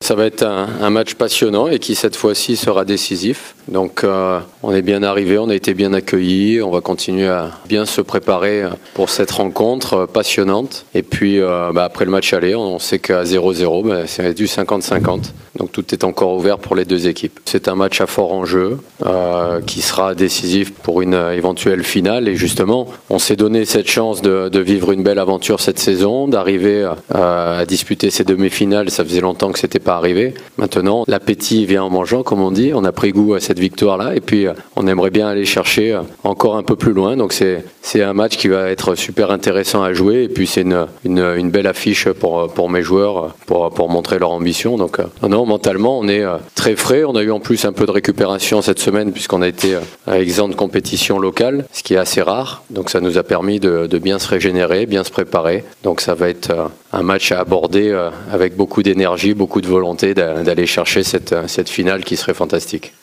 ça va être un match passionnant et qui cette fois-ci sera décisif. Donc on est bien arrivé, on a été bien accueillis, on va continuer à bien se préparer pour cette rencontre passionnante. Et puis après le match aller, on sait qu'à 0-0, c'est du 50-50. Donc tout est encore ouvert pour les deux équipes. C'est un match à fort enjeu qui sera décisif pour une éventuelle finale. Et justement, on s'est donné cette chance de vivre une belle aventure cette saison, d'arriver à disputer ces demi-finales. Ça faisait longtemps que c'était pas arrivé. Maintenant, l'appétit vient en mangeant, comme on dit. On a pris goût à cette victoire-là et puis on aimerait bien aller chercher encore un peu plus loin. Donc c'est un match qui va être super intéressant à jouer et puis c'est une belle affiche pour mes joueurs pour montrer leur ambition. Donc non, mentalement, on est très frais. On a eu en plus un peu de récupération cette semaine puisqu'on a été exempt de compétition locale, ce qui est assez rare. Donc ça nous a permis de bien se régénérer, bien se préparer. Donc ça va être un match à aborder avec beaucoup d'énergie, beaucoup de volonté d'aller chercher cette finale qui serait fantastique.